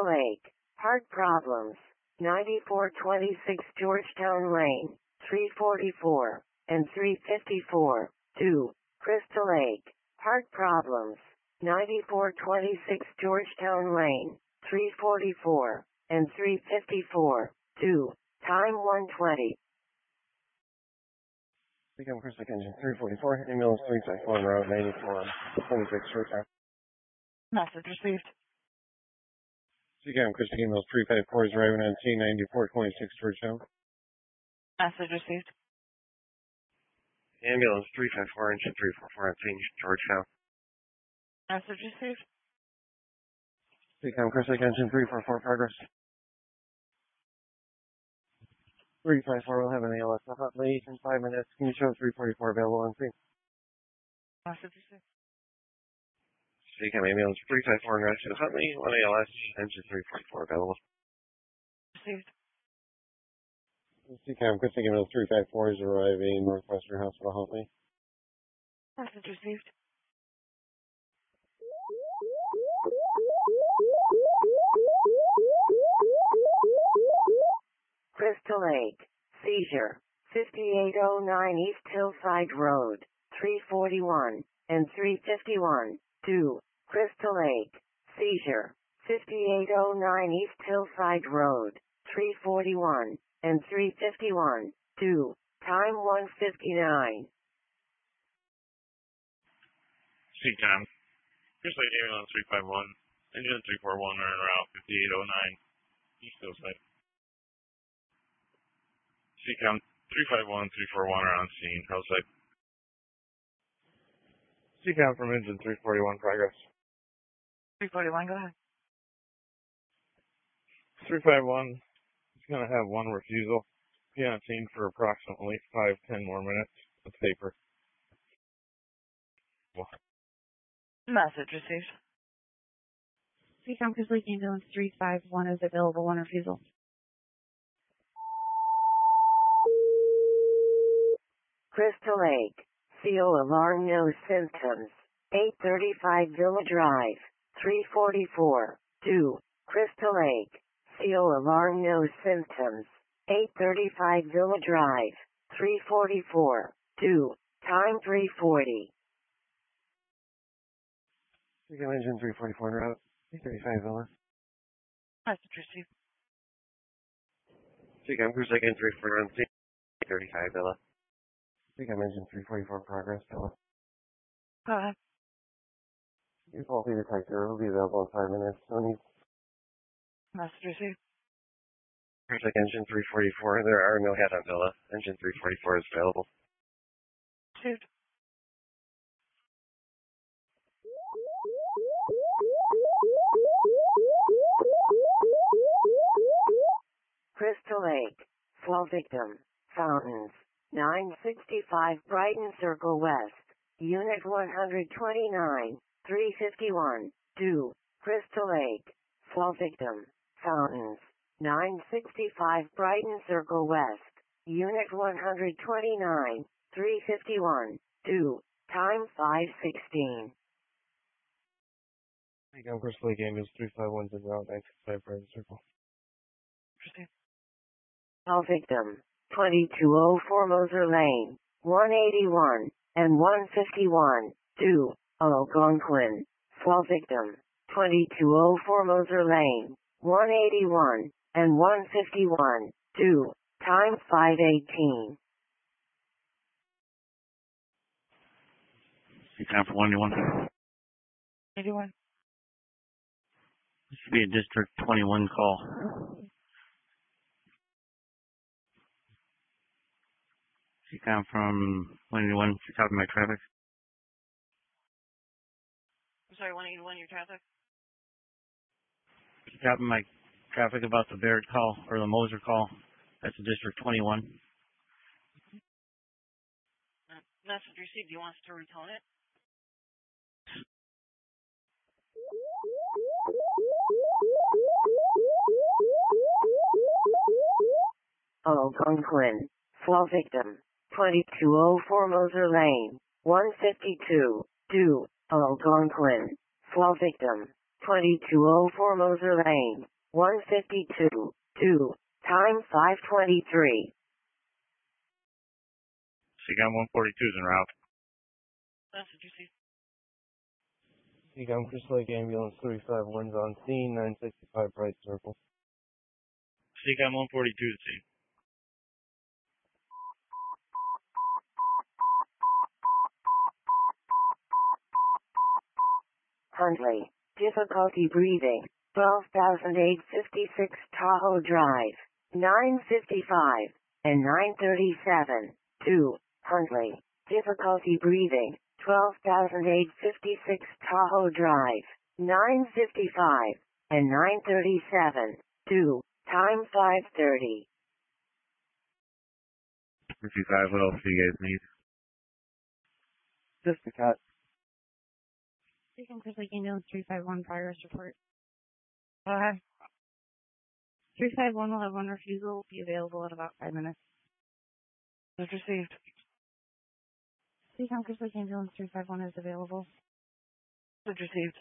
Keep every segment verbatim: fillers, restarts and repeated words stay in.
Crystal Lake, heart problems, ninety-four twenty-six Georgetown Lane, three forty-four, and three fifty-four, two, Crystal Lake, heart problems, ninety-four twenty-six Georgetown Lane, three forty-four, and three fifty-four, two, time one twenty. Become Crystal Lake Engine three forty-four, ambulance three fifty-four on route ninety-four, twenty-six Georgetown. Message received. Become Crystal Lake ambulance three fifty-four is arriving on scene ninety-four twenty-six Georgetown. Message received. Ambulance three fifty-four, engine three forty-four on scene Georgetown. Message received. Become Crystal Lake Engine three forty-four, progress. three fifty-four will have an A L S up late in five minutes. Can you show three forty-four available on scene? Message received. Become ambulance three fifty-four and rescue to Huntley, one A L S, engine three forty-four available. Received. Become Crystal Lake ambulance three fifty-four is arriving Northwestern Hospital, Huntley. Message received. Crystal Lake, seizure, fifty-eight oh nine East Hillside Road, three forty-one, and three fifty-one, two, Crystal Lake, seizure, fifty-eight oh nine East Hillside Road, three forty-one, and three fifty-one, two, time one fifty-nine. C-Cam, Crystal Lake ambulance three five one, engine three four one are en route fifty-eight oh nine East Hillside. C-Cam three five one, three four one are on scene, Hillside. C-Cam from engine three forty-one, progress. three forty-one, go ahead. three five one is going to have one refusal. Be on scene for approximately five to ten more minutes. It's paper. Message received. C-Cam Crystal Lake ambulance three five one is available, one refusal. Crystal Lake, C O alarm no symptoms, eight thirty-five Villa Drive, three forty-four, two, Crystal Lake, C O alarm no symptoms, eight thirty-five Villa Drive, three forty-four, two, time three forty. Become engine three forty-four en route, eight thirty-five Villa. Message received. Become Crystal Lake three forty-four on scene, eight thirty-five Villa. Become engine three forty-four progress, Villa. Go ahead. Your faulty detector will be available in five minutes. No need. Message received. Crystal Lake engine three forty-four, there are no head on Villa. Engine three forty-four is available. Received. Crystal Lake, fall victim, Fountains, nine sixty-five Brighton Circle West, Unit one twenty-nine, three fifty-one, two, Crystal Lake, fall victim, Fountains, nine sixty-five Brighton Circle West, Unit one twenty-nine, three fifty-one, two, time five sixteen. Become Crystal Lake ambulance three five one is en route, nine sixty-five Brighton Circle. Received. Fall victim, twenty-two oh four Moser Lane, one eighty-one, and one fifty-one, two, Algonquin, fall victim, twenty-two oh four Moser Lane, one eighty-one, and one fifty-one, two, time five eighteen. C-Cam for one eighty-one. eighty-one. This should be a District twenty-one call. C-Cam from one eighty-one, copy my traffic. I'm sorry, one eighty-one, your traffic? Copy my traffic about the Barrett call, or the Moser call. That's a District twenty-one. Uh, message received. Do you want us to retone it? Algonquin, fall victim, twenty-two oh four Moser Lane, one fifty-two, two, Algonquin, fall victim, twenty-two oh four Moser Lane, one fifty-two, two. Time five twenty-three. Seacom one forty-two is en route. Message received. Seacom Crystal Lake Ambulance three five one's on scene, nine sixty-five Bright Circle. Seacom one forty-two is seen. Huntley. Difficulty breathing. twelve thousand eight hundred fifty-six Tahoe Drive. nine fifty-five and nine thirty-seven. two. Huntley. Difficulty breathing. twelve thousand eight hundred fifty-six Tahoe Drive. nine fifty-five and nine thirty-seven. two. Time five thirty. fifty-five, what else do you guys need? Just a cut. Seacom Crystal Lake Ambulance three five one progress report. Go ahead. three five one will have one refusal, will be available in about five minutes. Message received. Seacom Crystal Lake Ambulance three five one is available. Message received.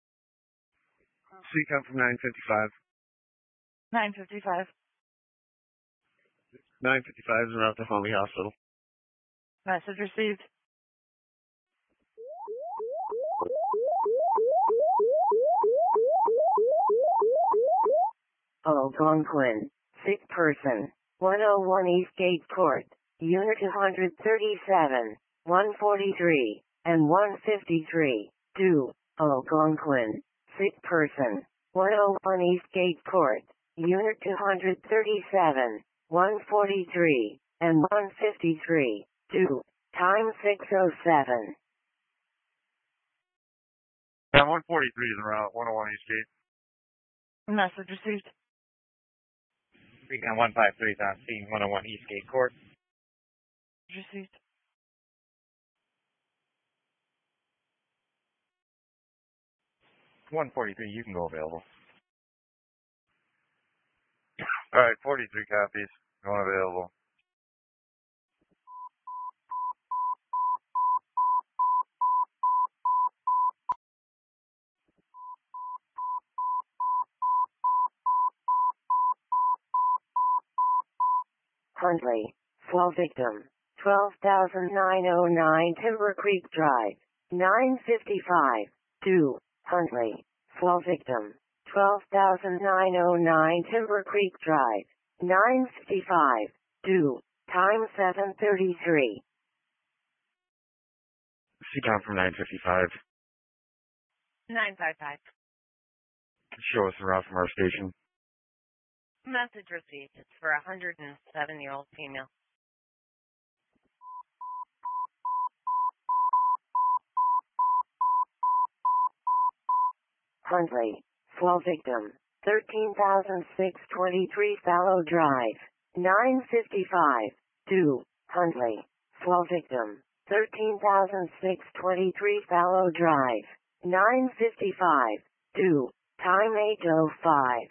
Seacom from nine fifty-five. nine fifty-five. nine fifty-five is en route to Holly Hospital. Message received. Algonquin. Sick person. one oh one Eastgate Court. Unit two thirty-seven, one forty-three, and one fifty-three. two. Algonquin. Sick person. one oh one Eastgate Court. Unit two thirty-seven, one forty-three, and one fifty-three. two. Time six oh seven. Yeah, one forty-three is en route, one oh one Eastgate. Message received. Seacom one five three is on scene, one oh one Eastgate Court. Message received. one forty-three, you can go available. Alright, forty-three copies. Going available. Huntley. Fall victim. twelve thousand nine hundred nine Timber Creek Drive. nine fifty-five. two. Huntley. Fall victim. twelve thousand nine hundred nine Timber Creek Drive. nine fifty-five. two. Time seven thirty-three. Seacom from nine fifty-five. nine five five. Show us en route from our station. Message received. It's for a one hundred seven year old female. Huntley. Fall victim. thirteen thousand six hundred twenty-three Fallow Drive. nine fifty-five. two. Huntley. Fall victim. thirteen thousand six hundred twenty-three Fallow Drive. nine fifty-five. two. Time eight oh five.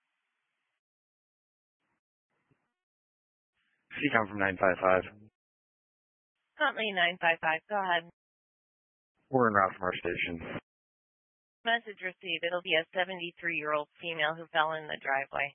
Seacom from nine five five. Huntley nine five five. Go ahead. We're en route from our station. Message received. It'll be a seventy-three year old female who fell in the driveway.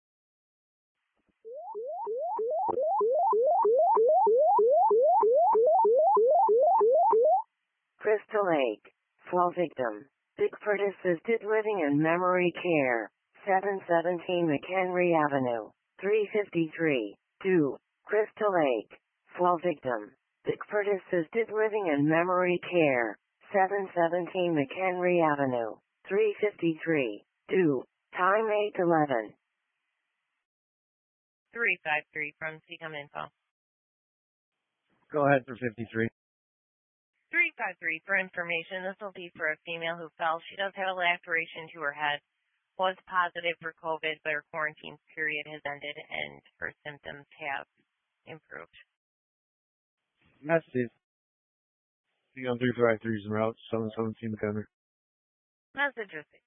Crystal Lake. Fall victim. Bickford Assisted Living and Memory Care. seven seventeen McHenry Avenue. three fifty-three. two. Crystal Lake. Fall victim. Bickford Assisted Living and Memory Care. seven seventeen McHenry Avenue. three fifty-three. two. Time eight eleven. three five three from Seacom Info. Go ahead for fifty-three. three five three for information. This will be for a female who fell. She does have a laceration to her head. Was positive for COVID, but her quarantine period has ended and her symptoms have improved. Messages. Seacom three five three is en route, seven seventeen McHenry. Message received.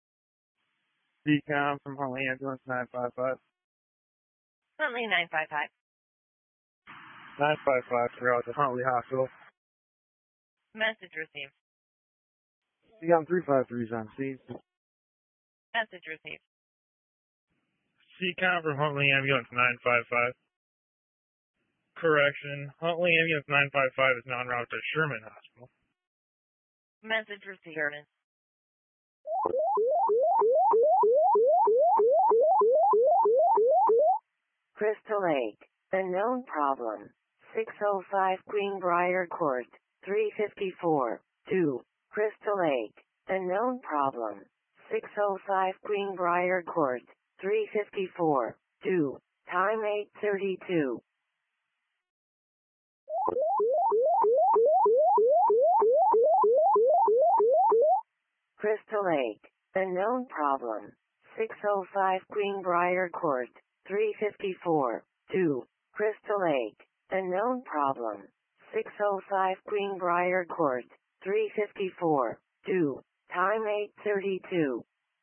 Seacom from Harley Ambulance nine five five. Huntley nine five five. nine five five for out to Huntley Hospital. Message received. Seacom three five three is on scene. Message received. C COM from Huntley Ambulance nine five five. Correction, Huntley Ambulance nine five five is now en route to Sherman Hospital. Message received. Crystal Lake, unknown problem. six oh five Greenbrier Court, three fifty-four, two. Crystal Lake, unknown problem. six oh five Greenbrier Court, three fifty-four, two. Time eight thirty-two. Crystal Lake, unknown problem. six oh five Greenbrier Court, three fifty-four, two. Crystal Lake, unknown problem. six oh five Greenbrier Court, three fifty-four, two. Time eight thirty-two.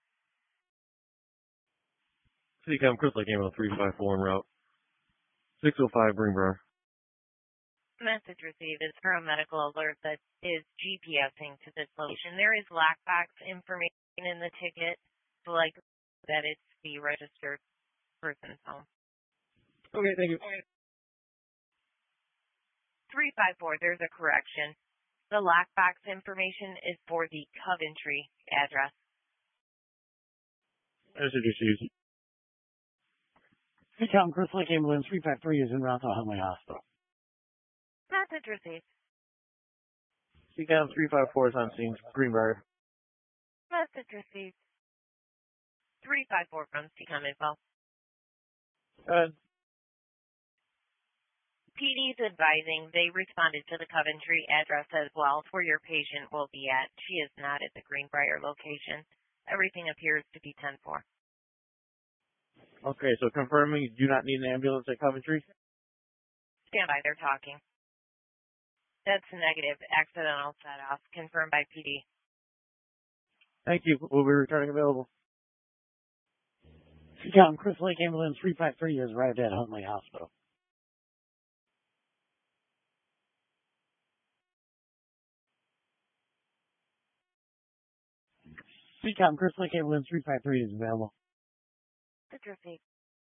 C COM Crystal Lake Ambulance three five four en route. six oh five Greenbrier. Message received is for a medical alert that is GPSing to this location. There is lockbox information in the ticket, so like that it's the registered person's home. Okay, thank you. three five four, there's a correction. The lockbox information is for the Coventry address. Message received. C COM Crystal Lake Ambulance three five three is en route to Huntley Hospital. Message received. C COM three five four is on scene. Greenbrier. Message received. three five four from C COM info. Uh, P D's advising they responded to the Coventry address as well where your patient will be at. She is not at the Greenbrier location. Everything appears to be ten four. okay, so confirming you do not need an ambulance at Coventry? Stand by, they're talking. That's negative. Accidental set off. Confirmed by P D. Thank you. We'll be returning available. C COM Crystal Lake Ambulance three five three has arrived at Huntley Hospital. C COM Crystal Lake Ambulance three five three is available. Message received.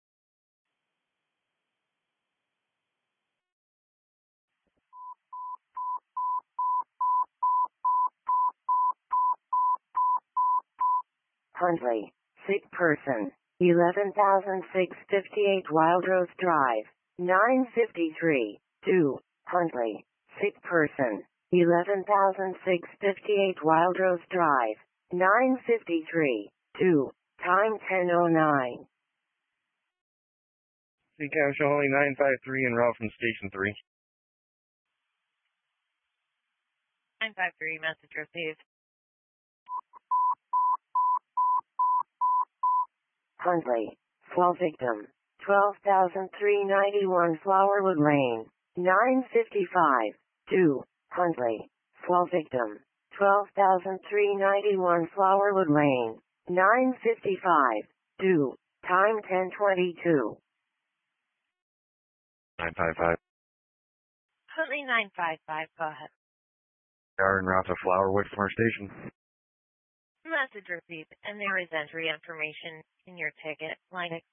Huntley, sick person, eleven thousand six hundred fifty-eight Wild Rose Drive, nine fifty-three, two. Huntley, sick person, eleven thousand six hundred fifty-eight Wild Rose Drive, nine fifty-three, two. Time ten oh nine. C COM showing nine five three en route from Station three. nine five three, message received. Huntley, fall victim, twelve thousand three hundred ninety-one Flowerwood Lane, nine fifty-five, two. Huntley, fall victim, twelve thousand three hundred ninety-one Flowerwood Lane, nine fifty-five, two. Time ten twenty-two. nine five five. Huntley nine five five, go ahead. We are en route to Flowerwood from our station. Message received, and there is entry information in your ticket. Line it.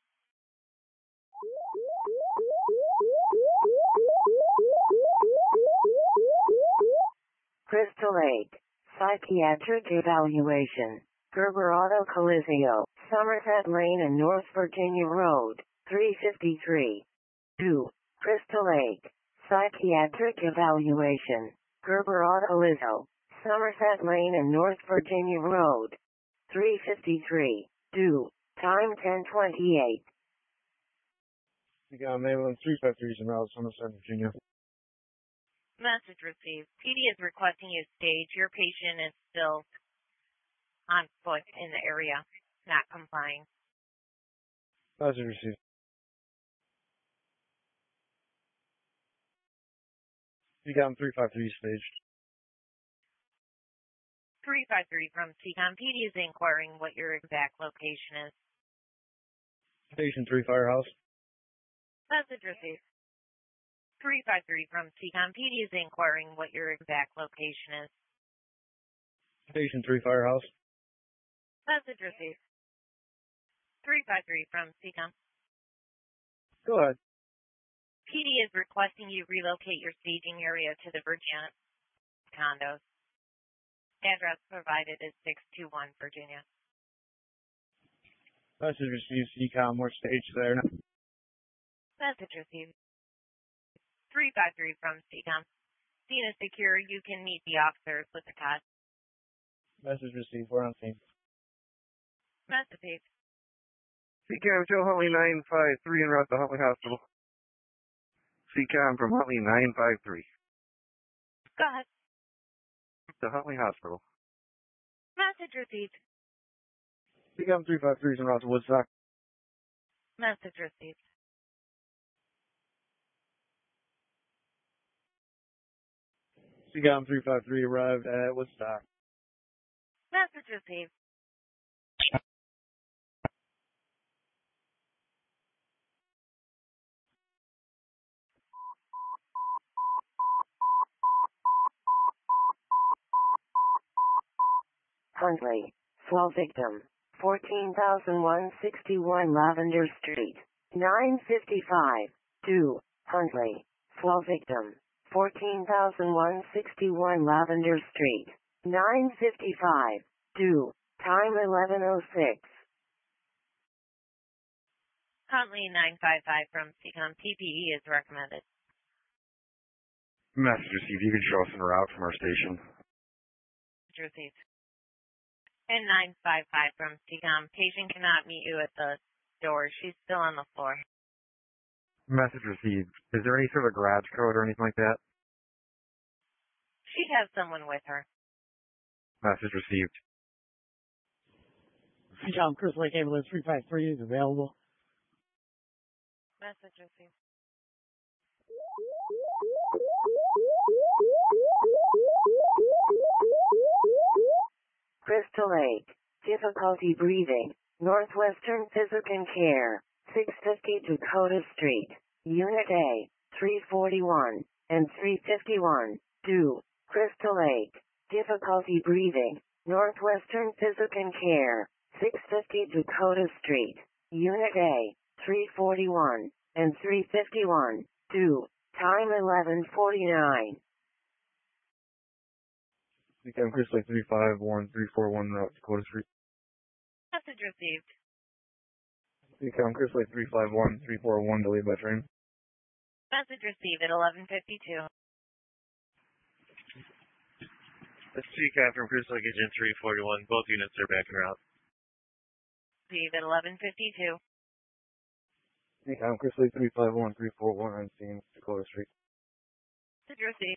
Crystal Lake, psychiatric evaluation. Gerber Auto Collisio, Somerset Lane and North Virginia Road, three fifty-three, two. Crystal Lake, psychiatric evaluation. Gerber Auto Collisio, Somerset Lane and North Virginia Road, three fifty-three, two. Time ten twenty-eight. C COM ambulance three five three is en route to Somerset, Virginia. Message received. P D is requesting you stage. Your patient is still on foot in the area, not complying. Message received. C COM three five three staged. three five three from C COM. P D is inquiring what your exact location is. Station three Firehouse. Message received. three five three from C COM. P D is inquiring what your exact location is. Station three Firehouse. Message received. three five three from C COM. Go ahead. P D is requesting you relocate your staging area to the Virginia condos. Address provided is six two one Virginia. Message received, C COM, we're staged there now. Message received. three five three from C COM. Scene is secure. You can meet the officers with the cost. Message received, we're on scene. Message received. C COM, Joe Huntley nine five three en route to Huntley Hospital. C COM from Huntley nine five three. Go ahead. To Huntley Hospital. Message received. C COM three five three is en route to Woodstock. Message received. C COM three five three arrived at Woodstock. Message received. Huntley. Swell victim. fourteen thousand one hundred sixty-one Lavender Street. nine fifty-five. two. Huntley. Swell victim. fourteen thousand one hundred sixty-one Lavender Street. nine fifty-five. two. Time eleven oh six. Huntley nine five five from C COM. P P E is recommended. Message received, you can show us en route from our station. Message received. And nine five five from C COM. Patient cannot meet you at the door. She's still on the floor. Message received. Is there any sort of garage code or anything like that? She has someone with her. Message received. C COM Crystal Lake Ambulance three five three is available. Message received. Crystal Lake. Difficulty breathing. Northwestern Physical Care. six fifty Dakota Street. Unit A. three forty-one and three fifty-one. two. Crystal Lake. Difficulty breathing. Northwestern Physical Care. six fifty Dakota Street. Unit A. three forty-one and three fifty-one. two. Time eleven forty-nine. C COM Crystal Lake three five one three four one route Dakota Street. Message received. C COM Crystal Lake three five one three four one delayed by train. Message received at eleven fifty-two. That's C COM from Crystal Lake Engine three forty-one. Both units are back en route. Received at eleven fifty-two. C COM Crystal Lake three five one three four one on scene, Dakota Street. Message received.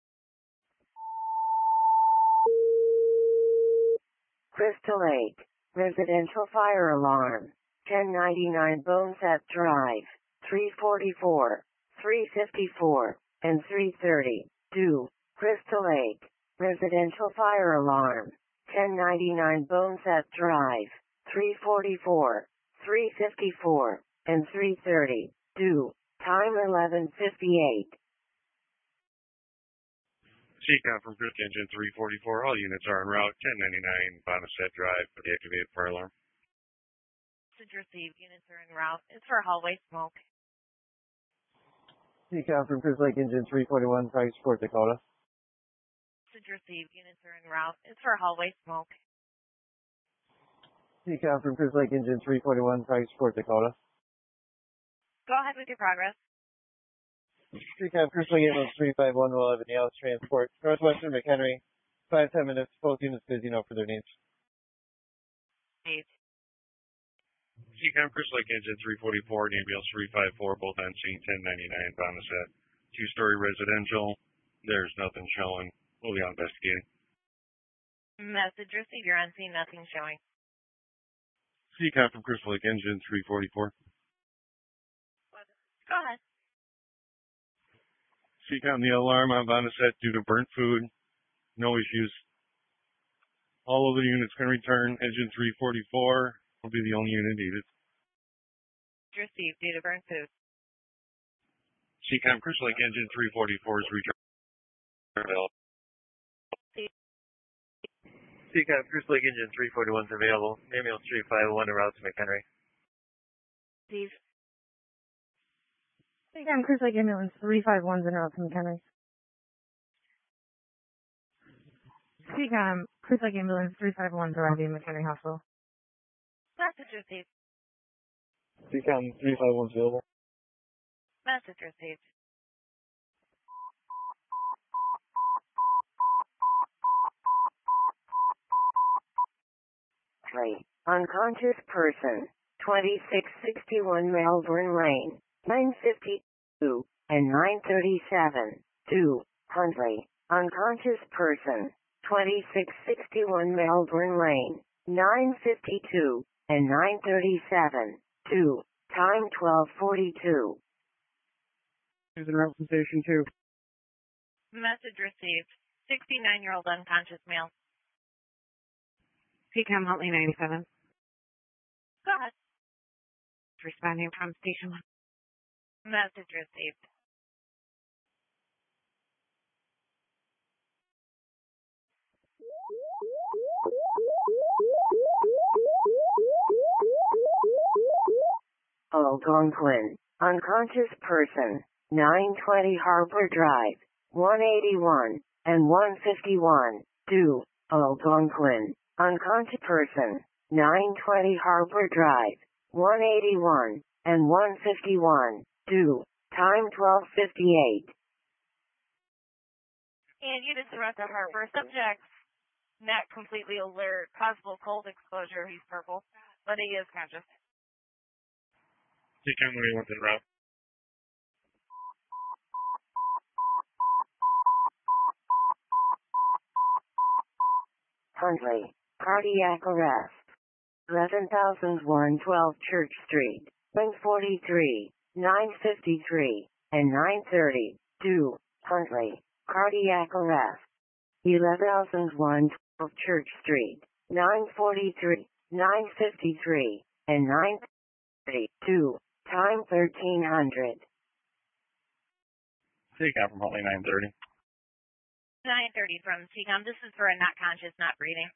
Crystal Lake. Residential fire alarm. ten ninety-nine Boneset Drive. three forty-four, three fifty-four, and three thirty. two. Crystal Lake. Residential fire alarm. ten ninety-nine Boneset Drive. three forty-four, three fifty-four, and three thirty. two. Time eleven fifty-eight. C COM from Crystal Engine three forty-four. All units are en route. ten ninety-nine Boneset Drive for the activated fire alarm. Message received. Units are en route. It's for hallway smoke. C COM from Crystal Lake Engine three forty-one, Price Fort Dakota. Message received. Units are en route. It's for hallway smoke. C COM from Crystal Lake Engine three forty-one, Price Fort Dakota. Go ahead with your progress. C COM Crystal Lake Ambulance three five one will have an Dallas transport. Northwestern McHenry. Five, ten minutes. Both units busy now for their needs. Received. C COM Crystal Lake Engine three forty-four and ambulance three five four, both on scene ten ninety-nine Boneset. Two-story residential. There's nothing showing. We'll be on investigating. Message received. You're on scene. Nothing showing. C COM from Crystal Lake Engine three forty-four. Go ahead. C COM, the alarm on Boneset due to burnt food. No issues. All of the units can return. Engine three forty-four will be the only unit needed. Received due to burnt food. C COM Crystal Lake Engine three forty-four is returned. C COM Crystal Lake Engine three forty-one is available. Ambulance three five one en route to McHenry. Received. Cam Cruise Lake Ambulance three five one's en route from McHenry. C CAM Cruise Lake Ambulance three five one's arriving at McHenry Hospital. Message received. C COM three five one's available. Message received. Three. Unconscious person. twenty-six sixty-one Melbourne Lane. nine fifty-two and nine thirty-seven. two. Huntley. Unconscious person. twenty-six sixty-one Melbourne Lane. nine fifty-two and nine thirty-seven. two. Time twelve forty-two. Who's en route from station two? Message received. sixty-nine-year-old unconscious male. C CAM Huntley ninety-seven. Go ahead. Responding from station one. Message received. Algonquin. Unconscious person. nine twenty Harbor Drive. one eighty-one and one fifty-one. two. Algonquin. Unconscious person. nine twenty Harbor Drive. one eighty-one and one fifty-one. two. Time twelve fifty-eight. And you just surround the harbor. Subjects not completely alert. Possible cold exposure. He's purple, but he is conscious. C COM one eighty-one's en route. Huntley. Cardiac arrest. eleven thousand one hundred twelve Church Street. nine forty-three, nine fifty-three, and nine thirty. two. Huntley. Cardiac arrest. eleven thousand one hundred twelve Church Street. nine forty-three, nine fifty-three, and nine thirty. two. Time thirteen hundred. C COM from Huntley nine thirty. nine thirty from C COM. This is for a not conscious, not breathing.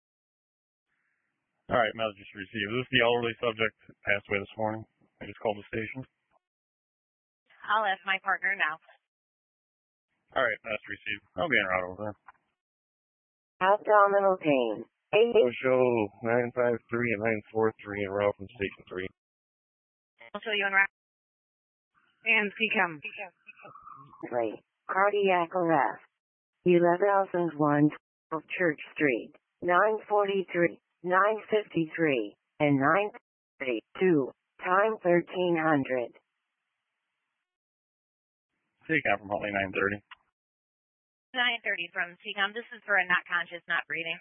All right, message received. This is the elderly subject passed away this morning. I just called the station. I'll ask my partner now. All right, message received. I'll be en route over there. Abdominal pain. eight. Show nine five three and nine four three en route from station three. I'll show you en route. And C CAM. Huntley. Cardiac arrest. eleven thousand one hundred twelve Church Street. nine forty-three, nine fifty-three, and nine thirty. two. Time thirteen hundred. C COM from Huntley nine thirty. nine thirty from C COM. This is for a not conscious, not breathing.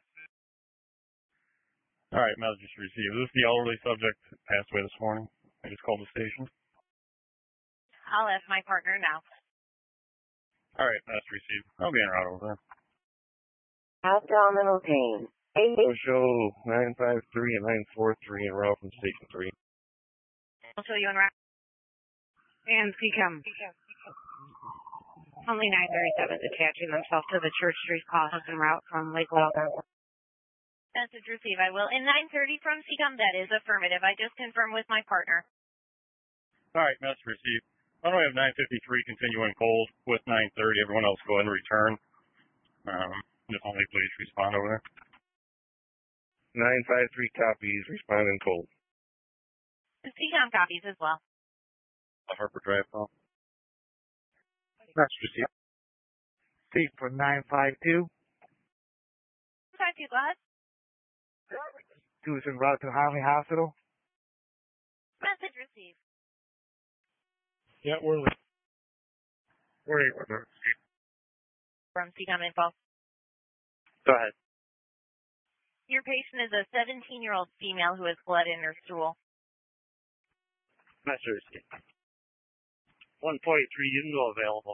All right, message received. This is the elderly subject passed away this morning. I just called the station. I'll ask my partner now. All right, message received. I'll be en route over there. Abdominal pain. eight. Show nine five three and nine four three en route from station three. I'll show you en route. And C CAM. Huntley nine thirty-seven attaching themselves to the Church Street call has en route from Lake Algonquin. Message received. I will. In nine thirty from C COM, that is affirmative. I just confirmed with my partner. All right, message received. Why don't we have nine fifty-three continuing cold with nine thirty? Everyone else go ahead and return. Um, just only please respond over there. nine five three copies, responding cold. C COM copies as well. The Harper Drive call. Message received. C for nine five two. Five two, go ahead. Two is en route to Harley Hospital. Message received. Yeah, we're we're able to. From C COM info. Go ahead. Your patient is a seventeen-year-old female who has blood in her stool. Message received. one forty-three, you can go available.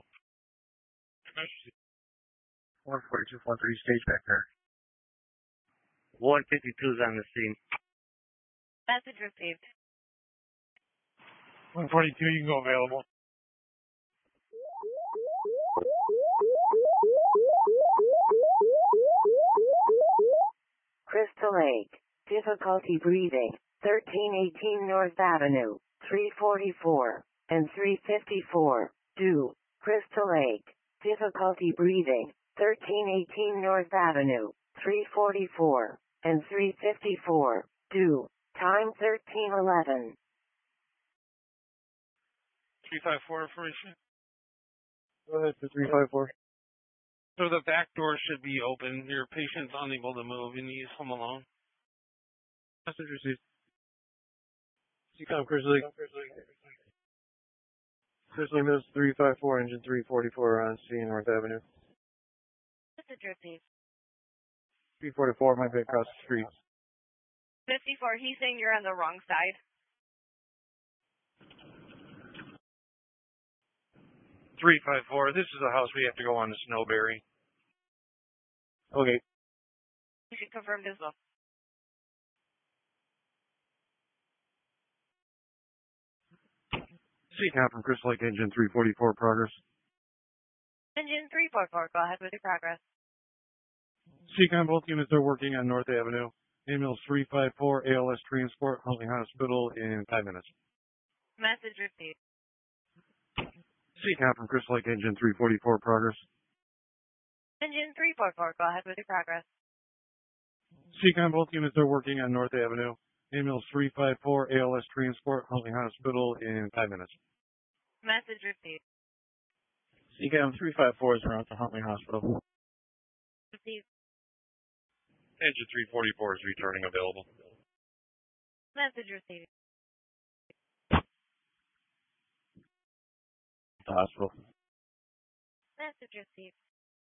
one forty-two, one thirty, stage back there. one fifty-two is on the scene. Message received. one forty-two, you can go available. Crystal Lake. Difficulty breathing. thirteen eighteen North Avenue. three forty-four. and three fifty-four. two. Crystal Lake. Difficulty breathing. thirteen eighteen North Avenue. three forty-four and three fifty-four. two. Time thirteen eleven. three five four information. Go ahead for three five four. So the back door should be open. Your patient's unable to move and he's home alone. Message received. C COM Crystal Lake. Crystal Lake, Mills three five four, engine three forty-four on C North Avenue. Message received. three forty-four might be across the street. fifty-four, he's saying you're on the wrong side. three five four, this is a house we have to go on to Snowberry. Okay. You should confirm as well. C COM from Crystal Lake, engine three forty-four, progress. Engine three four four, go ahead with your progress. C COM, both units are working on North Avenue. Ambulance three five four, A L S transport, Huntley Hospital in five minutes. Message received. C COM from Crystal Lake, engine three forty-four, progress. Engine three four four, go ahead with your progress. C COM, both units are working on North Avenue. Ambulance three five four, A L S transport, Huntley Hospital in five minutes. Message received. C COM three five four is around to Huntley Hospital. Received. Engine three forty-four is returning available. Message received. The hospital. Message received.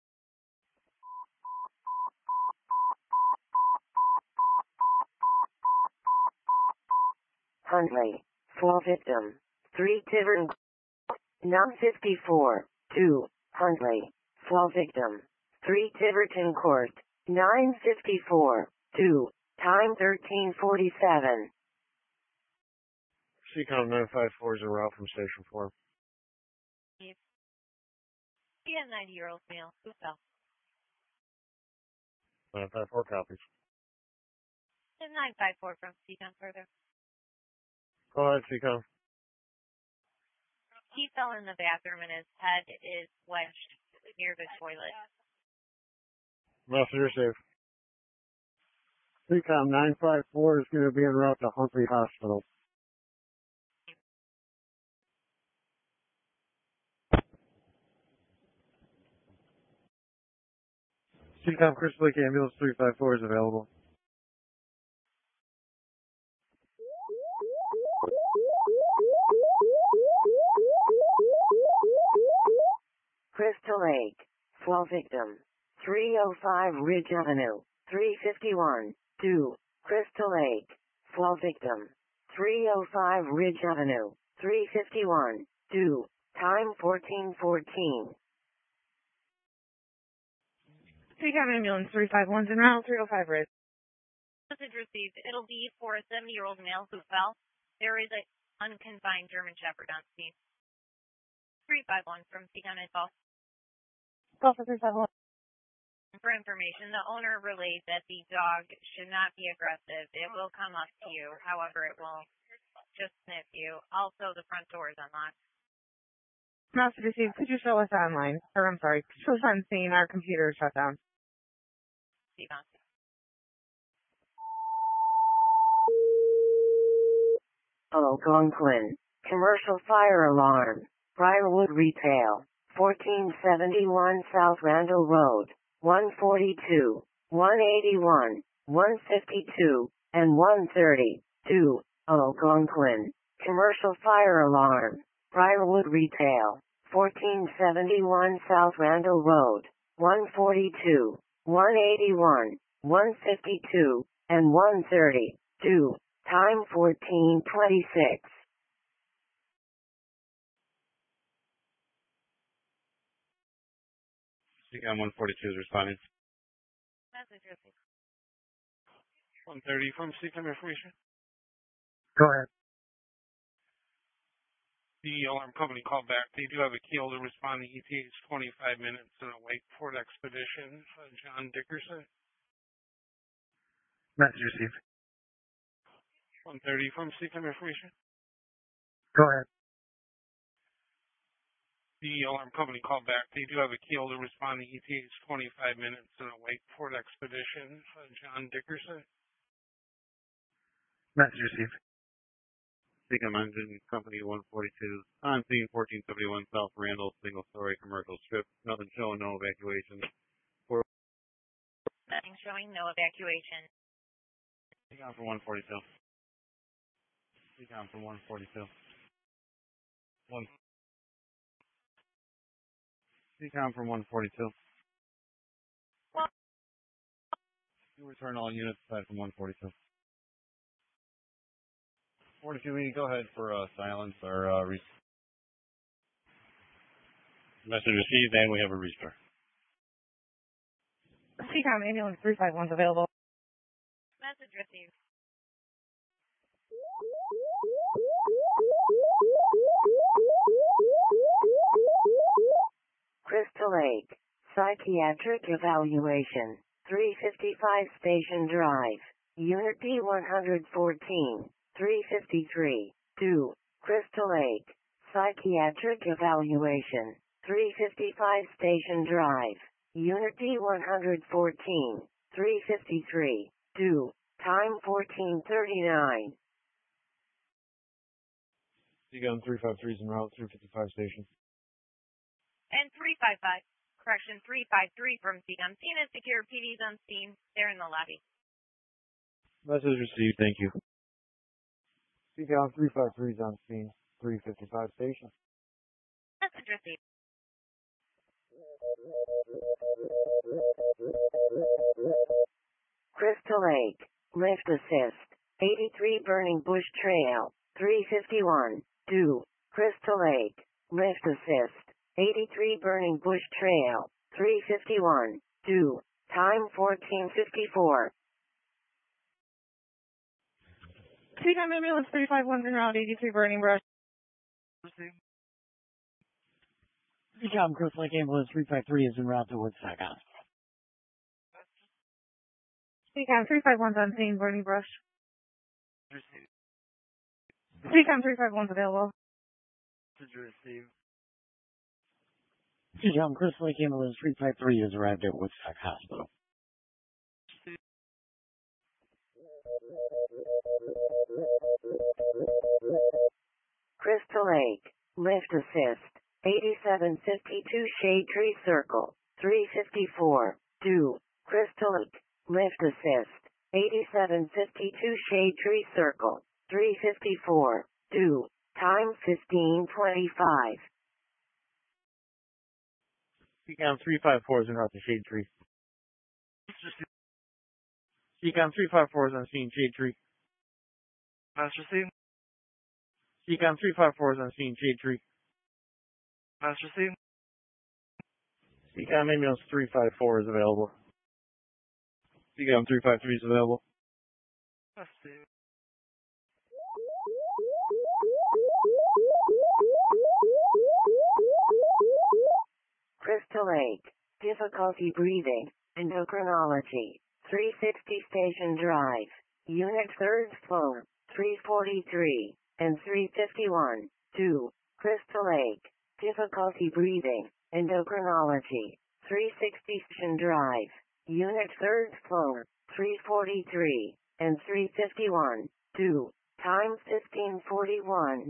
Huntley. Fall victim. three Tiverton. nine fifty-four. two. Huntley. Fall victim. three Tiverton Court. nine fifty-four. two. Time thirteen forty-seven. C COM nine five four is a route from Station four. He had ninety-year-old male who fell. nine five four copies. And nine five four from C COM further. Go ahead, C COM. He fell in the bathroom and his head is wedged near the toilet. Message received. C COM nine five four is going to be en route to Huntley Hospital. C COM Crystal Lake Ambulance three five four is available. Crystal Lake. Fall victim. three oh five Ridge Avenue. three fifty-one. two. Crystal Lake. Fall victim. three oh five Ridge Avenue. three fifty-one. two. Time fourteen fourteen. C COM ambulance three five one en route, three oh five Ridge. Message received. It'll be for a seventy-year-old male who fell. There is an unconfined German Shepherd on scene. three five one from C COM info. Call for three five one. For information, the owner relayed that the dog should not be aggressive. It will come up to you. However, it will just sniff you. Also, the front door is unlocked. Message received. Could you show us online? Or, I'm sorry, show us on scene. Our computer shut down. C COM. Algonquin. Commercial fire alarm. Briarwood Retail. fourteen seventy-one South Randall Road. one forty-two, one eighty-one, one fifty-two, and one thirty. two. Algonquin. Commercial fire alarm. Briarwood Retail. fourteen seventy-one South Randall Road. one forty-two, one eighty-one, one fifty-two, and one thirty. two. Time fourteen twenty-six. C COM one forty-two is responding. Message received. one thirty from C COM information. Go ahead. The alarm company called back. They do have a keel to respond. The E T A is twenty-five minutes and a wait for the expedition. Uh, John Dickerson. Message received. one thirty from C COM information. Go ahead. The alarm company called back. They do have a keel to respond. The E T A is twenty-five minutes and a wait for the expedition. Uh, John Dickerson. Message received. Seacom Engine Company one forty-two. On scene fourteen seventy-one South Randall, single story commercial strip. Nothing showing, no evacuation. For Nothing showing, no evacuation. Seacom for one forty-two. Seacom for one forty-two. One. Seacom for one forty-two. Well, You return all units aside from one forty-two. forty-two, we go ahead for uh, silence or uh, re- message received, and we have a restart. Seacom ambulance three five one is available. message received. Crystal Lake, psychiatric evaluation, three fifty-five Station Drive, Unit D one fourteen, three fifty-three, two, Crystal Lake, psychiatric evaluation, three fifty-five Station Drive, Unit D one fourteen, three fifty-three, two, time fourteen thirty-nine. Seacom three five three is en route, three fifty-five station. And three five five, correction, three five three from Seacom. Scene is secure. P D's on scene. They're in the lobby. Message received, thank you. Seacom three five three is on scene, three fifty-five station. Message received. Crystal Lake, lift assist, eighty-three Burning Bush Trail, three fifty-one, two, Crystal Lake, lift assist, eighty-three Burning Bush Trail, three fifty-one, two, time fourteen fifty-four. Seacom ambulance three five one is en route, eighty-three Burning Brush. Seacom Crystal Lake ambulance three five three is en route to Woodstock Hospital. Seacom three five one is on scene, Burning Brush. Seacom three five one is available. Seacom Crystal Lake ambulance three five three has arrived at Woodstock Hospital. Crystal Lake, lift assist, eighty-seven fifty-two Shade Tree Circle, three fifty-four, two, Crystal Lake, lift assist, eighty-seven fifty-two Shade Tree Circle, three fifty-four, two, time fifteen twenty-five. Seacom three five four is en route to Shade Tree. Seacom three five four is on scene, Shade Tree. Master received. Seacom three five four is on scene, Shade Tree. Master received. Seacom ambulance three five four is available. Seacom three five three is available. Master received. Crystal Lake, difficulty breathing, endocrinology, three sixty Station Drive, Unit third floor, three forty-three, and three fifty-one, two, Crystal Lake, difficulty breathing, endocrinology, three sixty Station Drive, Unit third floor, three forty-three, and three fifty-one, two, time fifteen forty-one.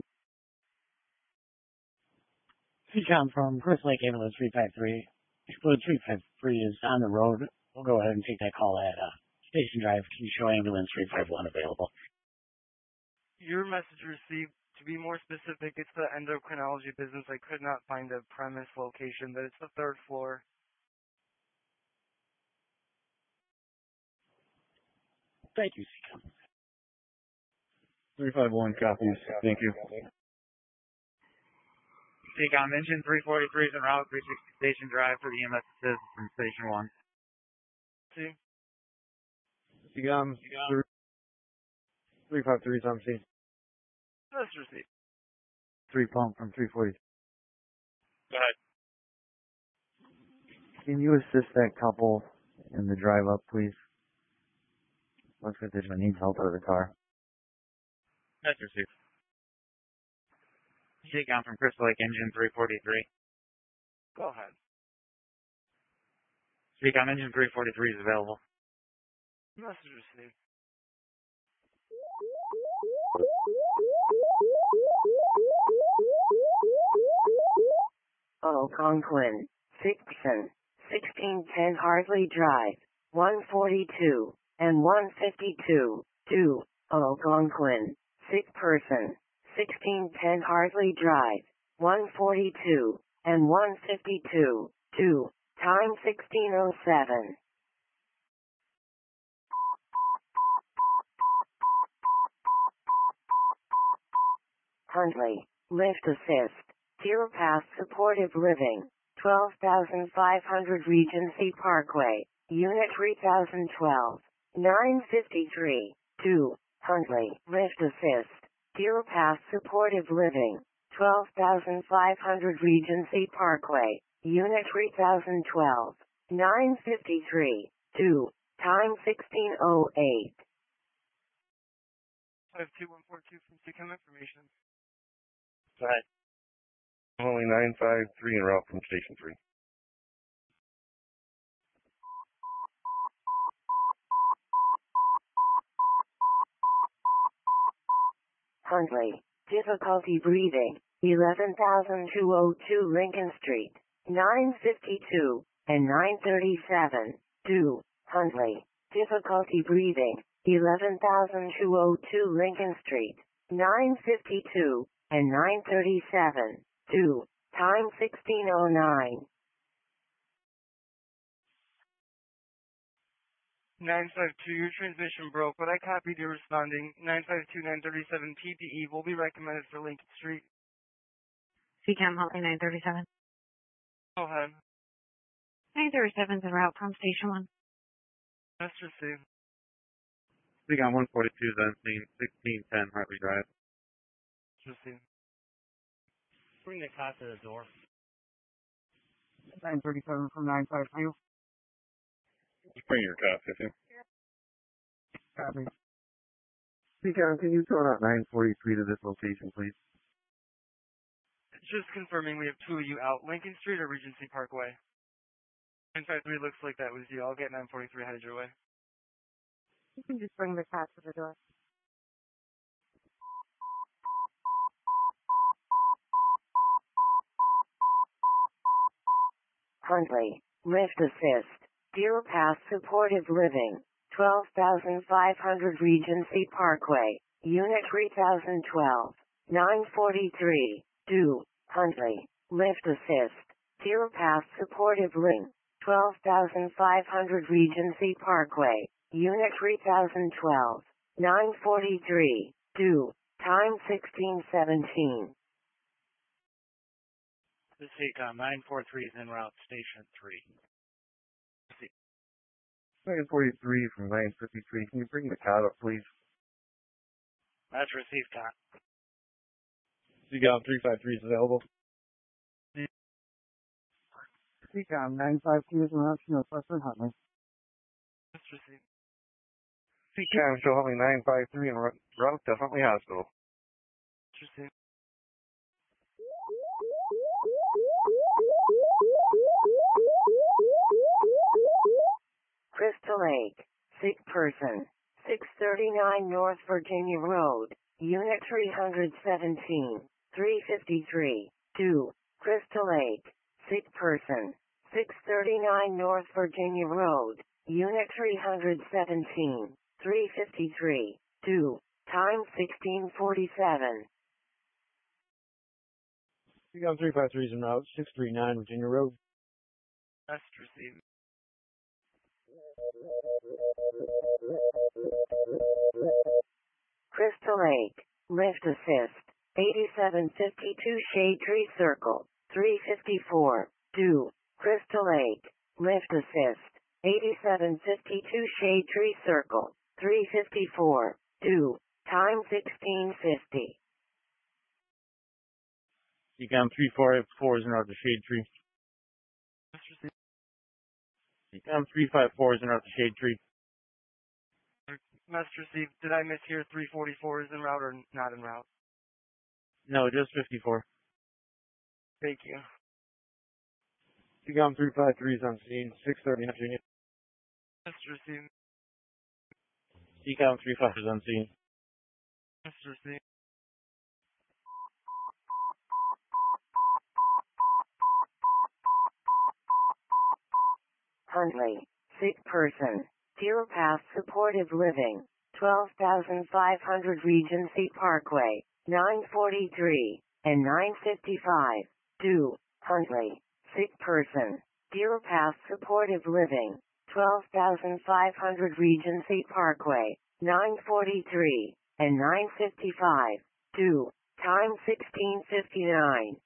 Seacom from Crystal Lake ambulance three five three. Explode three five three is on the road. We'll go ahead and take that call at uh, Station Drive. Can you show ambulance three five one available? Your message received. To be more specific, it's the endocrinology business. I could not find a premise location, but it's the third floor. Thank you, Seacom. three five one copies. Thank you. Seacom engine three forty-three is en route, three sixty Station Drive for the E M S assist from Station one. See? Seacom three five three is on scene. Let's receive. Three pump from three forty. Go ahead. Can you assist that couple in the drive up, please? Looks like there's a need help out of the car. That's received. Seacom from Crystal Lake engine three forty-three. Go ahead. Recon engine three forty-three is available. Message received. Algonquin, Sixton, sixteen ten Hartley Drive, one forty-two, and one fifty-two, two, Algonquin, sick person, sixteen ten Hartley Drive, one forty-two, and one fifty-two, two, time sixteen oh seven. Huntley, lift assist, Deer Pass Supportive Living, twelve thousand five hundred Regency Parkway, Unit three thousand twelve, nine fifty-three, two, Huntley, lift assist, Deer Pass Supportive Living, twelve thousand five hundred Regency Parkway, Unit three thousand twelve, nine fifty-three, two, time sixteen oh eight. five two one four two from Seacom information. Go ahead. Only nine five three en route from Station three. Huntley, difficulty breathing, eleven thousand two oh two Lincoln Street, nine fifty-two, and nine thirty-seven, two, Huntley, difficulty breathing, eleven thousand two oh two Lincoln Street, nine fifty-two, and nine thirty-seven, two, time sixteen oh nine. nine five two, your transmission broke, but I copied your responding. nine five two, nine thirty-seven P P E will be recommended for Lincoln Street. Seacom Huntley nine thirty-seven. Go ahead. nine thirty-seven is en route from Station one. Message received. Recon one forty-two is on scene, sixteen ten Hartley Drive. Message received. Bring the cot to the door. nine thirty-seven from nine five two. Just bring your cop with you. Copy. Seacom, can you throw out nine forty-three to this location, please? Just confirming we have two of you out. Lincoln Street or Regency Parkway? nine five three looks like that was you. I'll get nine forty-three headed your way. You can just bring the cat to the door. Huntley, lift assist, Deer Pass Supportive Living, twelve thousand five hundred Regency Parkway, Unit three thousand twelve, nine forty-three, two, Huntley, lift assist, Deer Pass Supportive Living, twelve thousand five hundred Regency Parkway, Unit three thousand twelve, nine forty-three, two, time sixteen seventeen. This is Seacom nine four three is en route Station three. nine forty-three from nine fifty-three. Can you bring the cot up, please? That's received, cot. Seacom three five three is available. Seacom nine five two is en route to Northwestern Huntley. Message received. Seacom, show Huntley nine five three en route to Huntley Hospital. Message received. Crystal Lake, sick person, six thirty-nine North Virginia Road, Unit three seventeen, three fifty-three, two, Crystal Lake, sick person, six thirty-nine North Virginia Road, Unit three seventeen, three fifty-three, two, time sixteen forty-seven. Seacom three five three is en route, six thirty-nine Virginia Road. Message received. Crystal Lake, lift assist, eighty-seven fifty-two Shade Tree Circle, three fifty-four, two, Crystal Lake, lift assist, eighty-seven fifty-two Shade Tree Circle, three fifty-four, two, time sixteen fifty. Seacom three four four is en route to Shade Tree. Message received. Seacom three five four is en route to Shade Tree. Message received. Did I mishear three forty-four is en route or not en route? No, just fifty-four. Thank you. Seacom three five three is on scene, six thirty in Virginia. Message received. Seacom three five is on scene. Message received. Huntley, sick person. Deer Path Supportive Living, twelve thousand five hundred Regency Parkway, nine forty-three and nine fifty-five. two. Huntley, sick person. Deer Path Supportive Living, twelve thousand five hundred Regency Parkway, nine forty-three and nine fifty-five. two. Time sixteen fifty-nine.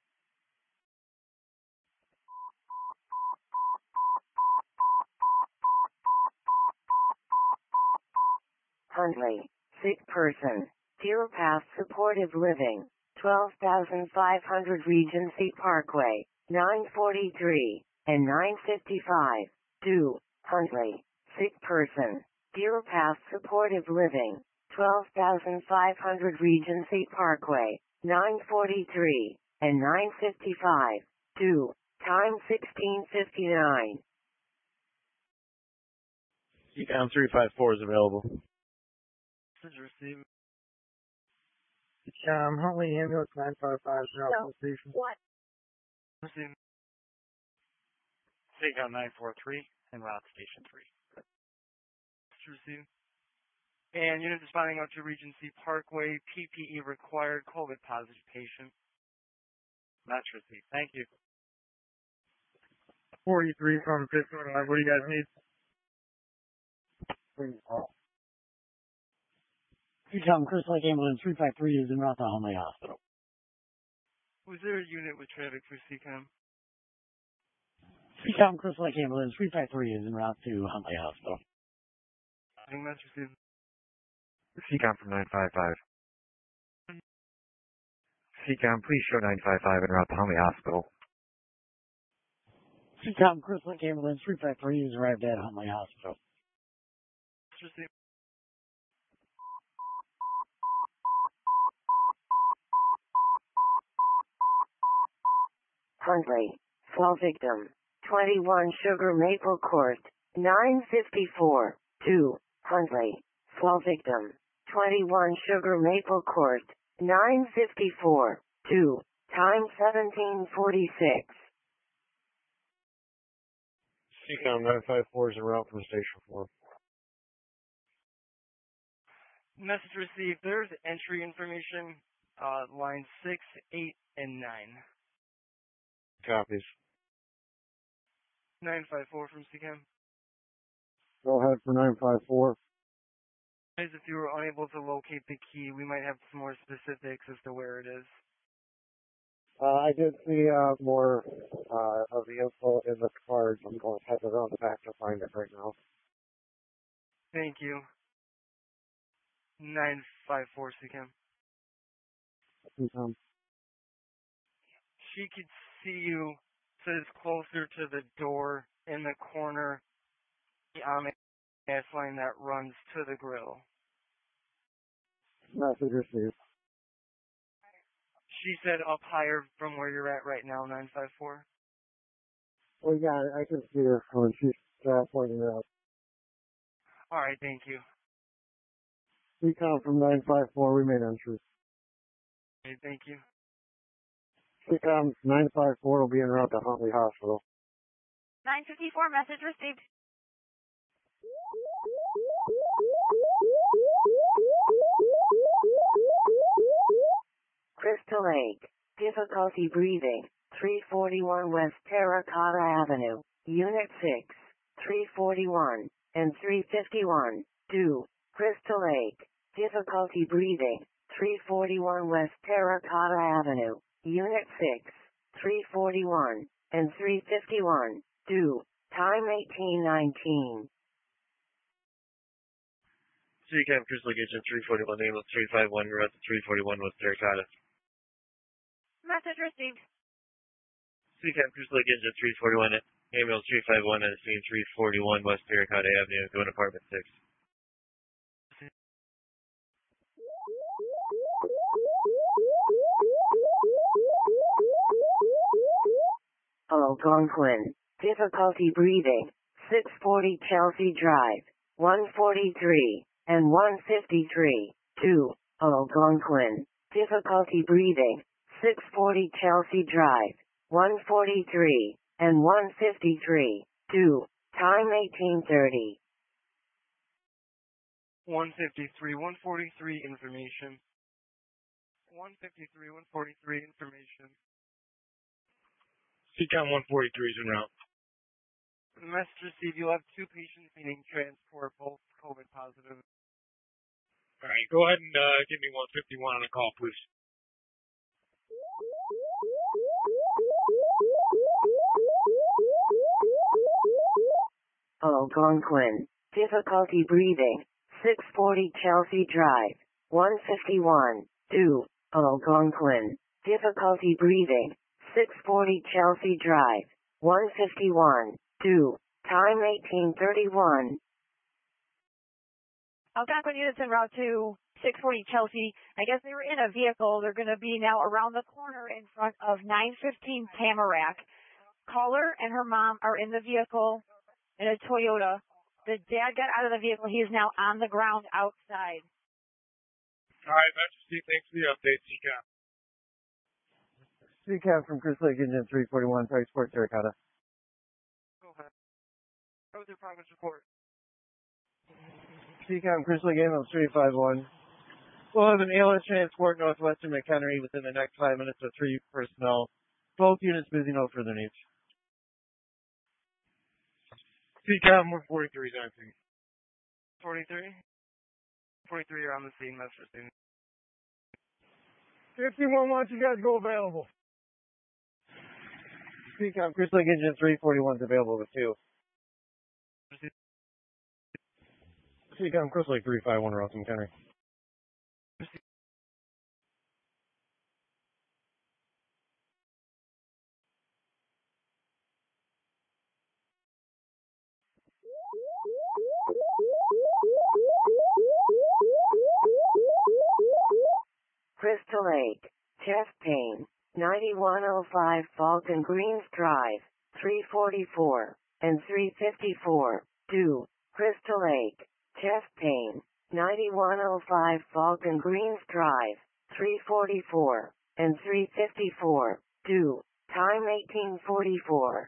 Huntley, sick person. Deer Path Supportive Living, twelve thousand five hundred Regency Parkway, nine forty-three and nine fifty-five. two. Huntley, sick person. Deer Path Supportive Living, twelve thousand five hundred Regency Parkway, nine forty-three and nine fifty-five. two. Time sixteen fifty-nine. Seacom three five four is available. Message received. Um, Huntley ambulance nine five five is on station. What? Received. Seacom nine four three en route to station three. Message received. And unit responding out to Regency Parkway, P P E required, COVID positive patient. Message received. Thank you. forty-three from Pittsburgh. What do you guys need? Seacom Crystal Lake Ambulance three five three is en route to Huntley Hospital. Was there a unit with traffic for Seacom? Seacom Crystal Lake Ambulance three five three is en route to Huntley Hospital. Message received. Seacom from nine five five. Seacom, please show nine five five en route to Huntley Hospital. Seacom Crystal Lake Ambulance three five three is arrived at Huntley Hospital. Message received. Huntley, fall victim. twenty-one Sugar Maple Court, nine fifty-four. two. Huntley, fall victim. twenty-one Sugar Maple Court, nine fifty-four. two. Time seventeen forty-six. Seacom nine five four is en route from station four. Message received. There's entry information, uh, line six, eight, and nine. Copies. nine five four from Seacom. Go ahead for nine five four. Guys, if you were unable to locate the key, we might have some more specifics as to where it is. Uh, I did see uh, more uh, of the info in the cards. I'm going to head around the back to find it right now. Thank you. nine five four Seacom. Um, She could see you, says closer to the door in the corner on the gas line that runs to the grill. message received. She said up higher from where you're at right now, nine five four. Well, yeah, I can see her when she's uh, pointing it out. All right, thank you. Seacom from nine five four, we made entry. Okay, thank you. Seacom nine five four will be en route to Huntley Hospital. nine fifty-four, message received. Crystal Lake, difficulty breathing, three forty-one West Terracotta Avenue, Unit six, three forty-one, and three fifty-one. two. Crystal Lake, difficulty breathing, three forty-one West Terracotta Avenue, Unit six, three forty-one, and three fifty-one. two. Time eighteen nineteen. Seacom Crystal Lake Agent three forty-one, ambulance three five one, route to three forty-one West Terracotta. Message received. Seacom Crystal Lake Agent three forty-one, ambulance three five one at scene three forty-one West Terracotta Avenue, going to apartment six. Algonquin. Difficulty breathing. six forty Chelsea Drive. one forty-three and one fifty-three. two. Algonquin. Difficulty breathing. six forty Chelsea Drive. one forty-three and one fifty-three. two. Time eighteen thirty. one fifty-three, one forty-three information. one fifty-three, one forty-three information. C COM one forty-three is en route. Message received. You'll have two patients needing transport, both COVID positive. All right, go ahead and uh, give me one fifty-one on the call, please. Algonquin. Difficulty breathing. six forty Chelsea Drive. one fifty-one. two. Algonquin. Difficulty breathing. six forty Chelsea Drive. one fifty-one. two. Time eighteen thirty-one. Algonquin units en route to six forty Chelsea. I guess they were in a vehicle. They're going to be now around the corner in front of nine fifteen Tamarack. Caller and her mom are in the vehicle in a Toyota. The dad got out of the vehicle. He is now on the ground outside. All right, Master Steve, thanks for the update, C COM. C COM from Chris Lake Engine three forty-one, Party Sports, Terracotta. Go ahead. What was your progress report? C COM Chris Lake Ambulance three five one. We'll have an A L S transport Northwestern McHenry within the next five minutes with three personnel. Both units busy, no further needs. C COM one forty-three is on scene. forty-three? forty-three are on the scene, that's received. fifty-one, watch you guys go available. C COM Chris Lake Engine three forty-one is available with two. C COM Chris Lake three five one, Ross McHenry. Crystal Lake. Chest pain. ninety-one oh five Falcon Greens Drive. three forty-four and three fifty-four. two. Crystal Lake. Chest pain. ninety-one oh five Falcon Greens Drive. three forty-four and three fifty-four. two. Time eighteen forty-four.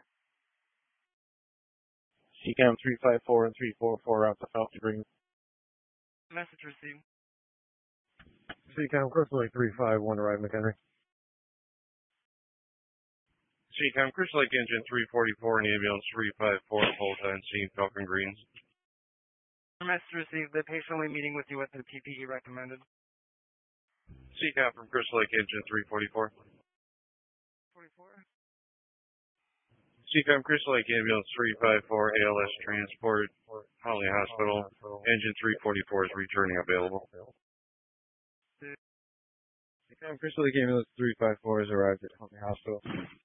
C COM three five four and three forty-four out to Falcon Greens. Message received. C COM Chris Lake three five one, arrive McHenry. C COM Chris Lake Engine three forty-four and ambulance three five four, both on scene, Falcon Greens. Message received. The patient will be meeting with you with the P P E recommended. C COM from Chris Lake Engine three forty-four. forty-four? C COM Chris Lake Ambulance three five four, A L S Transport, Holly Hospital. Engine three forty-four is returning available. C COM Chris Lake Ambulance three five four has arrived at Holly Hospital.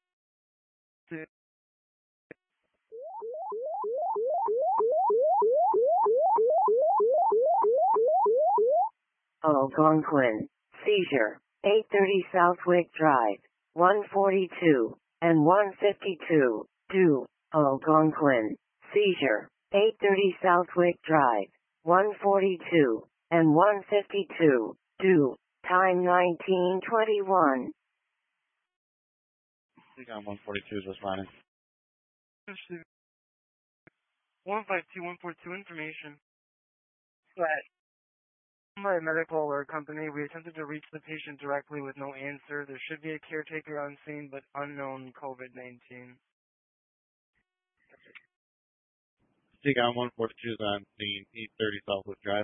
Algonquin. Seizure. eight thirty Southwick Drive. one forty-two and one fifty-two. two. Algonquin. Seizure. eight thirty Southwick Drive. one forty-two and one fifty-two. two. Time nineteen twenty-one. C COM one forty-two is responding. one five two, one four two information. But by a medical alert company, we attempted to reach the patient directly with no answer. There should be a caretaker on scene, but unknown COVID nineteen. C COM one forty-two is on scene, eight thirty Southwood Drive.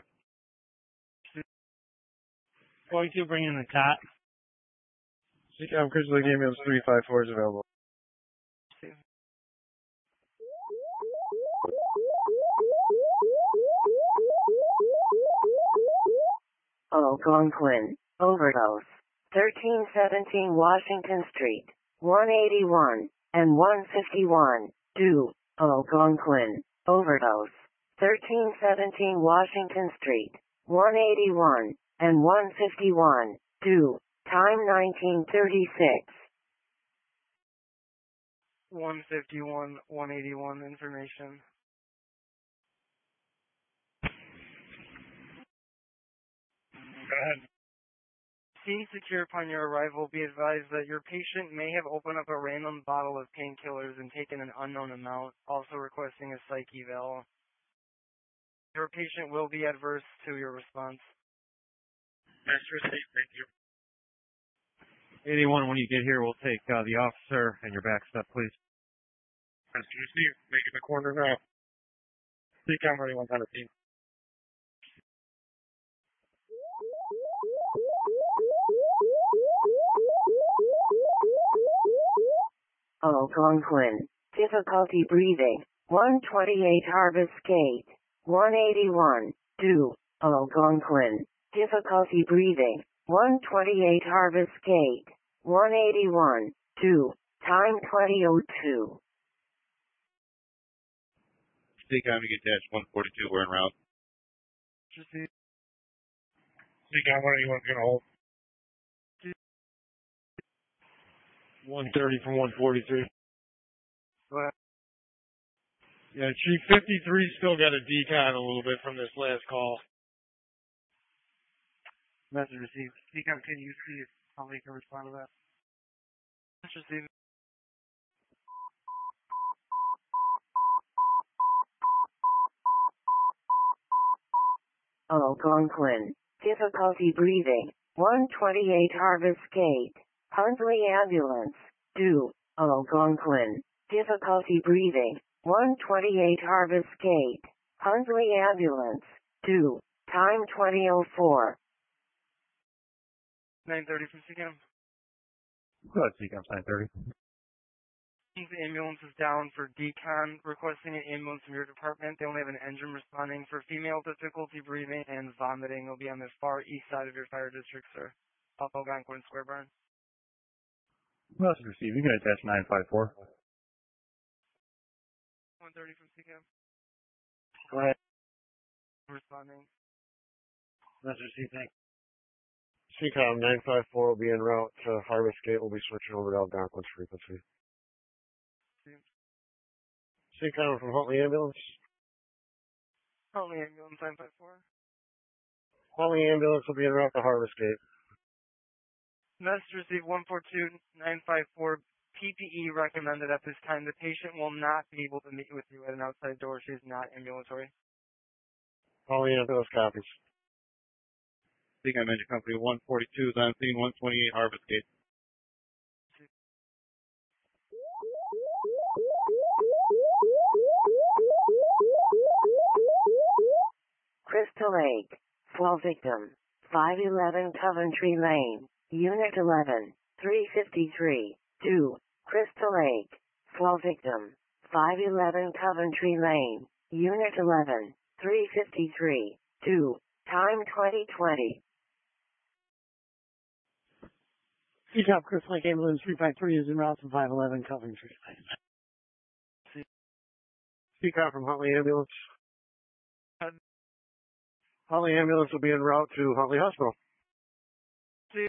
forty-two, bring in the cot. C COM Chris Lake Ambulance three five four is available. Algonquin. Overdose. thirteen seventeen Washington Street. one eighty-one and one fifty-one. two. Algonquin. Overdose. thirteen seventeen Washington Street. one eighty-one and one fifty-one. two. Time nineteen thirty-six. one fifty-one, one eighty-one information. Go ahead. Scene secure upon your arrival. Be advised that your patient may have opened up a random bottle of painkillers and taken an unknown amount, also requesting a psych eval. Your patient will be adverse to your response. Master receipt, thank you. eighty-one, when you get here, we'll take uh, the officer and your back step, please. Master receipt, making the corner now. C COM ready one time team. Algonquin. Difficulty breathing. one twenty-eight Harvest Gate. one eighty-one. two. Algonquin. Difficulty breathing. one twenty-eight Harvest Gate. one eighty-one. two. Time twenty oh two. C COM to get dash one forty-two, we're en route. C COM, what are you going to hold? one thirty from one forty-three. Go ahead. Yeah, Chief fifty-three still got a decon a little bit from this last call. Message received. C COM, can you see if how they can respond to that? Message received. Algonquin. Difficulty breathing. one twenty-eight Harvest Gate. Huntley Ambulance. two. Algonquin. Difficulty breathing. one twenty-eight Harvest Gate. Huntley Ambulance. two. Time twenty oh four. nine thirty from C COM. Go ahead, C COM, nine thirty. The ambulance is down for decon, requesting an ambulance from your department. They only have an engine responding for female difficulty breathing and vomiting. Will be on the far east side of your fire district, sir. Algonquin Square Barn. Message received. You guys dash nine five four. one thirty from C COM. Go ahead. Responding. Message received, thanks. C COM nine five four will be en route to Harvest Gate. We'll be switching over to Algonquin's frequency. C COM from Huntley Ambulance. Huntley Ambulance nine five four. Huntley Ambulance will be en route to Harvest Gate. Message received one four two nine five four. P P E recommended at this time. The patient will not be able to meet with you at an outside door. She is not ambulatory. Huntley Ambulance copies. C COM Engine Company one forty-two is on scene one twenty-eight Harvest Gate. Crystal Lake. Fall victim. five eleven Coventry Lane. Unit eleven. three fifty-three. two. Crystal Lake. Fall victim. five eleven Coventry Lane. Unit eleven. three fifty-three. two. Time twenty twenty. C COM Crystal Lake Ambulance three five three is en route to five eleven Coventry Lane. C COM from Huntley Ambulance. Huntley Ambulance will be en route to Huntley Hospital. C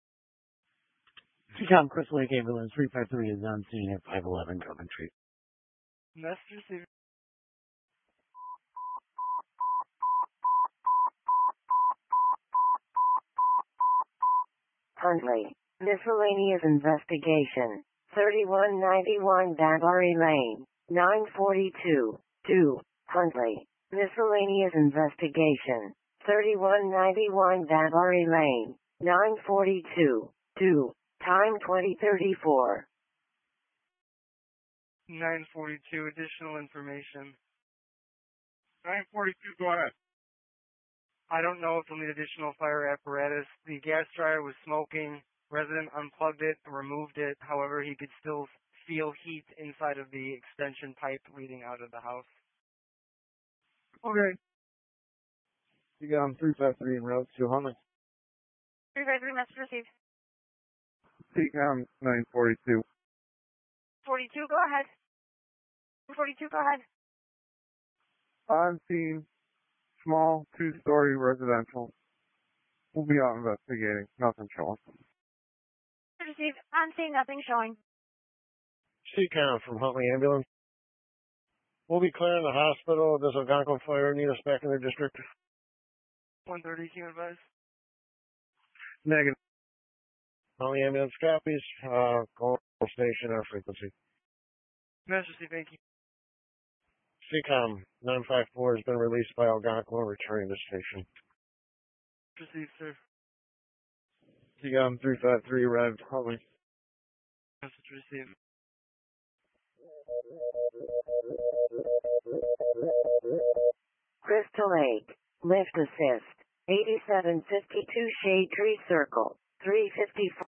COM Crystal Lake Ambulance three five three is on scene at five eleven Coventry. Message received. Huntley. Miscellaneous investigation. thirty-one ninety-one Danbury Lane. nine forty-two. two. Huntley. Miscellaneous investigation. thirty-one ninety-one Danbury Lane. nine forty-two. two. Time twenty thirty-four. nine forty-two. Additional information. nine forty-two, go ahead. I don't know if we'll need additional fire apparatus. The gas dryer was smoking. Resident unplugged it and removed it. However, he could still feel heat inside of the extension pipe leading out of the house. Okay. You got him three five three en route to Huntley. three five three, message received. C COM nine forty-two. forty-two, go ahead. forty-two, go ahead. On scene, small, two-story residential. We'll be out investigating. Nothing showing. Received. On scene, nothing showing. C COM from Huntley Ambulance. We'll be clearing the hospital. Does Algonquin Fire need us back in their district? one thirty, can you advise? Negative. Huntley Ambulance copies. Uh, call station our frequency. Master C, thank you. C COM nine five four has been released by Algonquin, returning to station. Received, sir. C COM three five three arrived Huntley. Message received. Crystal Lake, lift assist, eighty-seven fifty-two Shade Tree Circle, three fifty-four.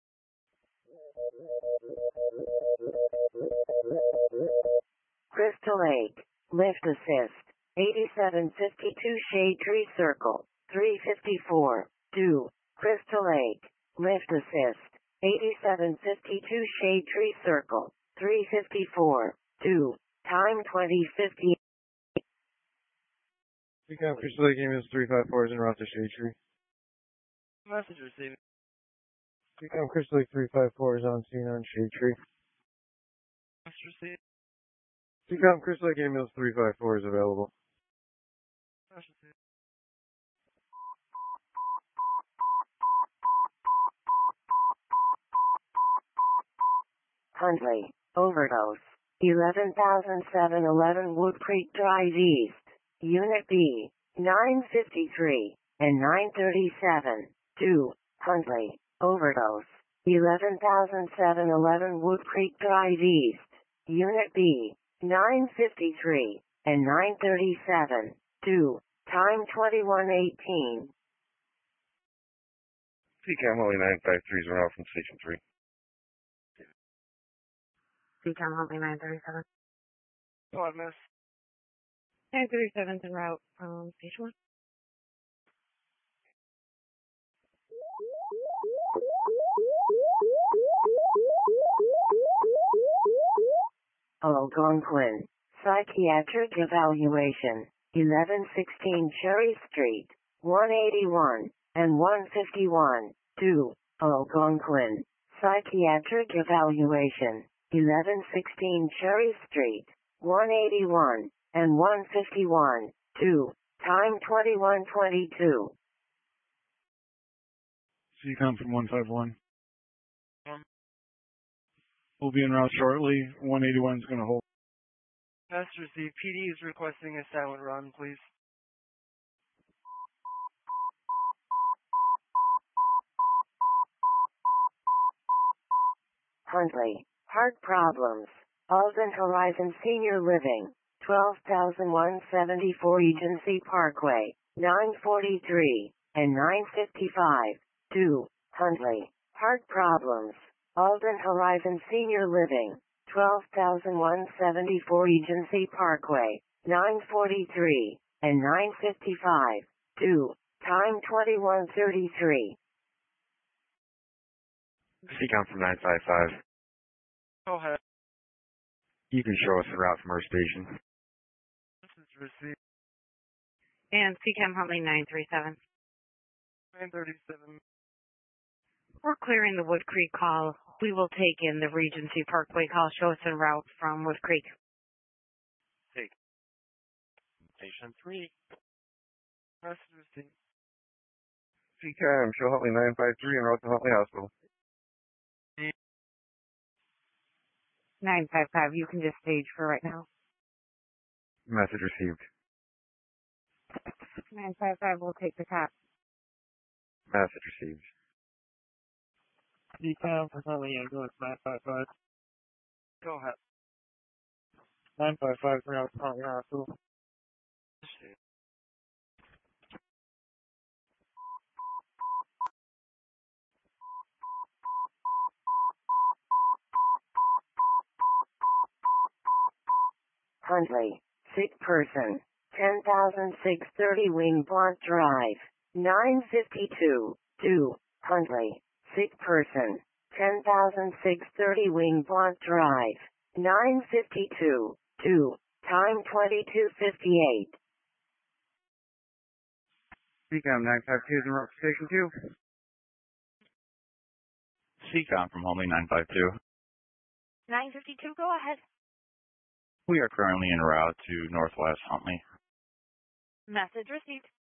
Crystal Lake, lift assist, eighty-seven fifty-two Shade Tree Circle, three fifty-four, two, Crystal Lake, lift assist, eighty-seven fifty-two Shade Tree Circle, three fifty-four, two, time twenty fifty. C COM Crystal Lake Ambulance three five four is en route to Shade Tree. Message received. C COM Crystal Lake three five four is on scene on Shade Tree. Message received. C COM Crystal Lake Ambulance three five four is available. Message received. Huntley, overdose, eleven thousand seven eleven Wood Creek Drive East, Unit B, nine fifty-three, and nine thirty-seven, two, Huntley, overdose, eleven thousand seven eleven Wood Creek Drive East, Unit B, nine fifty-three, and nine thirty-seven, two, time twenty-one eighteen. C COM Huntley nine five three is around from Station three. C COM Huntley nine thirty-seven. Go on, miss. nine thirty-seven's en route from Station one. Algonquin, psychiatric evaluation, eleven sixteen Cherry Street, one eighty-one, and one fifty-one, two, Algonquin, psychiatric evaluation, eleven sixteen Cherry Street, one eighty-one, and one fifty-one, two, time twenty-one twenty-two. C COM from one five one. Um, We'll be en route shortly. one eighty-one is going to hold. Master C, P D is requesting a silent run, please. Huntley, heart problems, Alden Horizon Senior Living, twelve thousand one hundred seventy-four Agency Parkway, nine forty-three, and nine fifty-five, two, Huntley, heart problems, Alden Horizon Senior Living, twelve thousand one hundred seventy-four Agency Parkway, nine forty-three, and nine fifty-five, two, time twenty-one thirty-three. C COM from nine five five. Go ahead. You can show us the route from our station. Message received. And C COM Huntley nine thirty-seven. nine thirty-seven. We're clearing the Wood Creek call. We will take in the Regency Parkway call. Show us en route from Wood Creek. Take. Station three. Message received. C COM, show Huntley nine five three and route to Huntley Hospital. nine five five, you can just stage for right now. Message received. nine five five will take the top. Message received. C COM for Huntley Ambulance nine five five. Go ahead. nine five five for out Huntley Hospital. Huntley, sick person, ten thousand six hundred thirty Wing Blunt Drive, nine fifty-two, two, Huntley, sick person, ten thousand six hundred thirty Wing Blunt Drive, nine fifty-two, two, time twenty-two fifty-eight. C COM nine five two is en route to Station two. C COM from Huntley nine five two. nine fifty-two, go ahead. We are currently en route to Northwest Huntley. Message received.